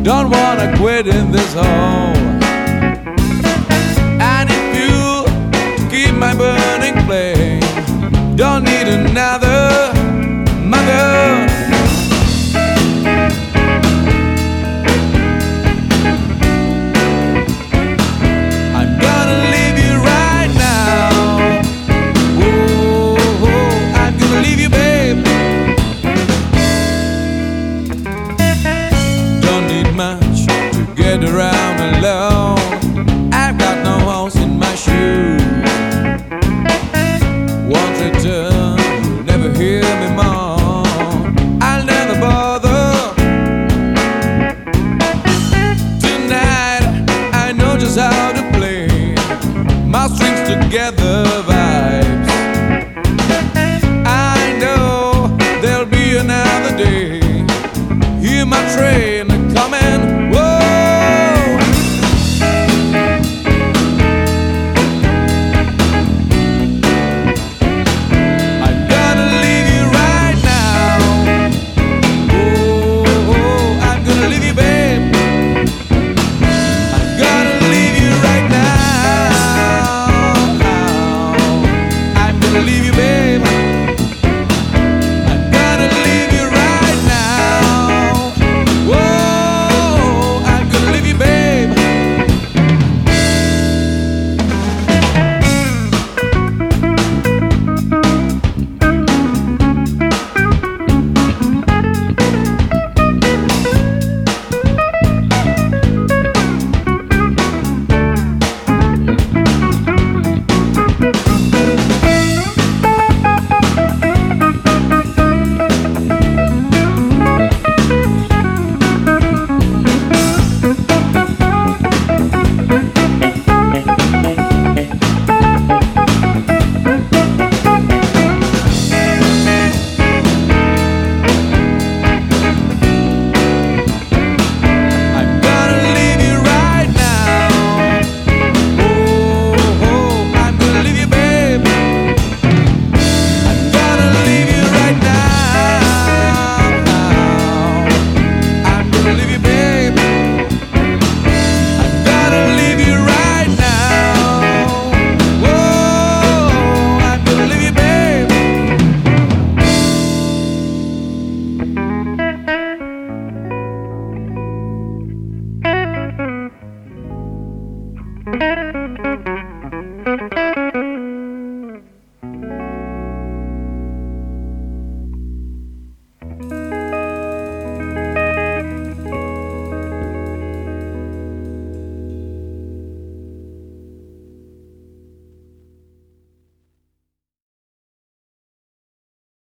don't wanna quit in this hole. And if you keep my burning flame, don't need another mother. I'm gonna leave you right now. Oh, I'm gonna leave you, babe. Don't need much to get around alone. I've got no holes in my shoes. Won't return, you'll never hear me more. I'll never bother. Tonight I know just how to play my strings together vibes. I know there'll be another day. Hear my train coming. Whoa. Leave you, babe. I'm gonna leave you right now. Whoa, I'm gonna leave you, babe. Thank you.